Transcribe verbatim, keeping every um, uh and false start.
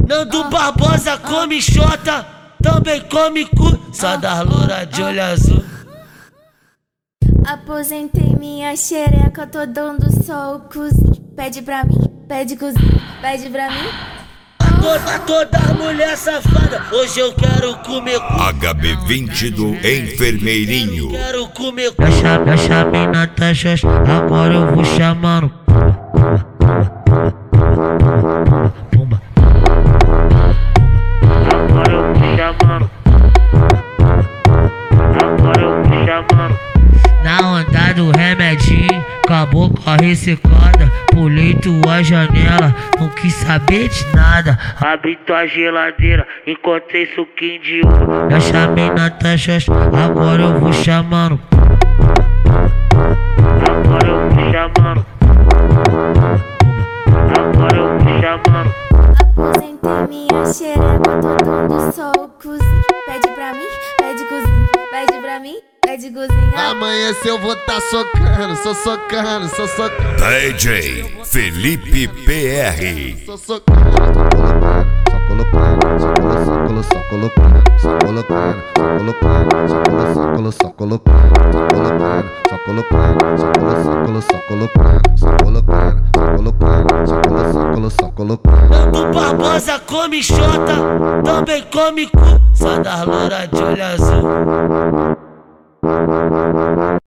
Nando Barbosa come xota, também come cu, só das loura de olho azul. Aposentei minha xereca, tô dando só o cozinho. Pede pra mim, pede cozinho, pede pra mim. Toda, toda mulher safada, hoje eu quero comer cu. H B vinte do Enfermeirinho. Quero comer cu. Já chamei Natasha, agora eu vou chamando. Pumba. Agora eu vou chamando. Agora eu vou chamando. Na onda do remedinho, acabou com a ressecada. Pulei tua janela, não quis saber de nada. Abri tua geladeira, encontrei suquinho de uva. Já chamei Natasha, agora eu vou chamando. Agora eu vou chamando. Agora eu vou chamando. Aposentei minha xereca, tô dando só o cozinho. Pede pra mim, pede cozinho, pede pra mim, pede cozinho. Amanheceu eu vou tá socando, só socando, só socando. D J Felipe P R. Só socando, só colocando, só colocando, só colocando, só colocando, só colocando, só colocando, só colocando, só colocando, só colocando, só colocando, só colocando, só colocando, só colocando, só colocando. Nando Barbosa come xota, também come cu, só das loura de olho azul.